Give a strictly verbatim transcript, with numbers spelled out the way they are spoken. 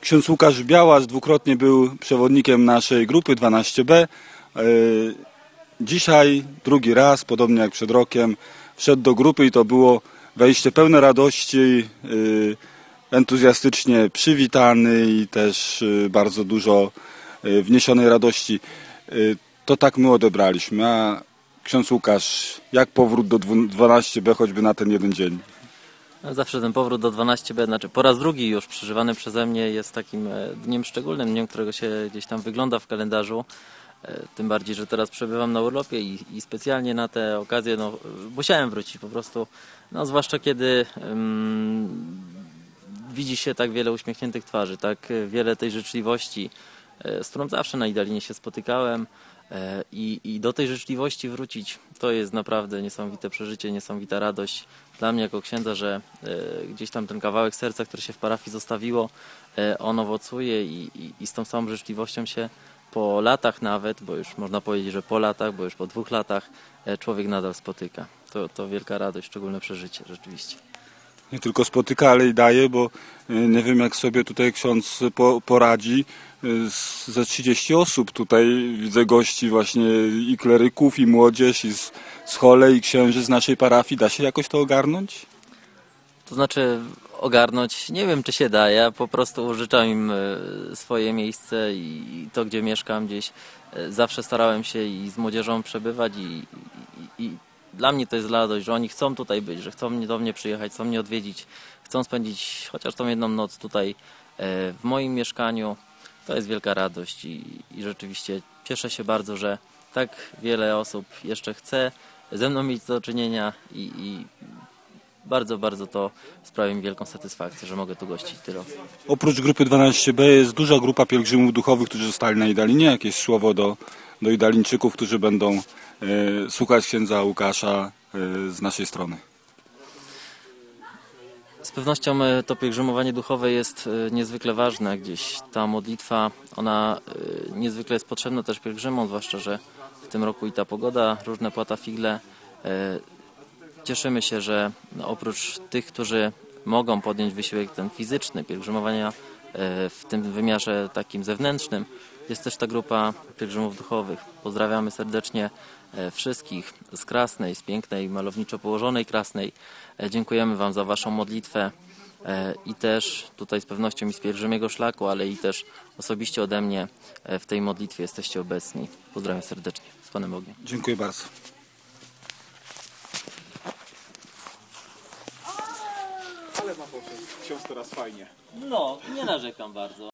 ksiądz Łukasz Białas dwukrotnie był przewodnikiem naszej grupy dwanaście B. Dzisiaj drugi raz, podobnie jak przed rokiem, wszedł do grupy i to było wejście pełne radości, entuzjastycznie przywitany i też bardzo dużo wniesionej radości. To tak my odebraliśmy. A ksiądz Łukasz, jak powrót do dwanaście B choćby na ten jeden dzień? Zawsze ten powrót do dwanaście B, znaczy po raz drugi już przeżywany przeze mnie, jest takim dniem szczególnym, dniem, którego się gdzieś tam wygląda w kalendarzu. Tym bardziej, że teraz przebywam na urlopie i, i specjalnie na tę okazję no, musiałem wrócić po prostu, no, zwłaszcza kiedy um, widzi się tak wiele uśmiechniętych twarzy, tak wiele tej życzliwości, z którą zawsze na Idalinie się spotykałem. I, I do tej życzliwości wrócić, to jest naprawdę niesamowite przeżycie, niesamowita radość dla mnie jako księdza, że e, gdzieś tam ten kawałek serca, który się w parafii zostawiło, e, on owocuje i, i, i z tą samą życzliwością się po latach nawet, bo już można powiedzieć, że po latach, bo już po dwóch latach e, człowiek nadal spotyka. To, to wielka radość, szczególne przeżycie rzeczywiście. Nie tylko spotyka, ale i daje, bo nie wiem, jak sobie tutaj ksiądz po, poradzi. Ze trzydzieści osób tutaj widzę gości właśnie i kleryków, i młodzież, i z, z chole, i księży z naszej parafii. Da się jakoś to ogarnąć? To znaczy ogarnąć, nie wiem, czy się da. Ja po prostu użyczam im swoje miejsce i to, gdzie mieszkam gdzieś. Zawsze starałem się i z młodzieżą przebywać i, i, i dla mnie to jest radość, że oni chcą tutaj być, że chcą do mnie przyjechać, chcą mnie odwiedzić, chcą spędzić chociaż tą jedną noc tutaj w moim mieszkaniu. To jest wielka radość i, i rzeczywiście cieszę się bardzo, że tak wiele osób jeszcze chce ze mną mieć do czynienia i, i bardzo, bardzo to sprawia mi wielką satysfakcję, że mogę tu gościć tyle osób. Oprócz grupy dwanaście B jest duża grupa pielgrzymów duchowych, którzy zostali na Idalinie. Jakieś słowo do, do Idalińczyków, którzy będą e, słuchać księdza Łukasza e, z naszej strony? Z pewnością to pielgrzymowanie duchowe jest niezwykle ważne. Gdzieś ta modlitwa, ona niezwykle jest potrzebna też pielgrzymom, zwłaszcza, że w tym roku i ta pogoda, różne płata figle. Cieszymy się, że oprócz tych, którzy mogą podjąć wysiłek ten fizyczny, pielgrzymowania w tym wymiarze takim zewnętrznym, jest też ta grupa pielgrzymów duchowych. Pozdrawiamy serdecznie wszystkich z Krasnej, z pięknej, malowniczo położonej Krasnej. Dziękujemy Wam za Waszą modlitwę i też tutaj z pewnością i z pielgrzymiego szlaku, ale i też osobiście ode mnie w tej modlitwie jesteście obecni. Pozdrawiam serdecznie. Z Panem Bogiem. Dziękuję bardzo. Ale ma ksiądz teraz fajnie. No, nie narzekam bardzo.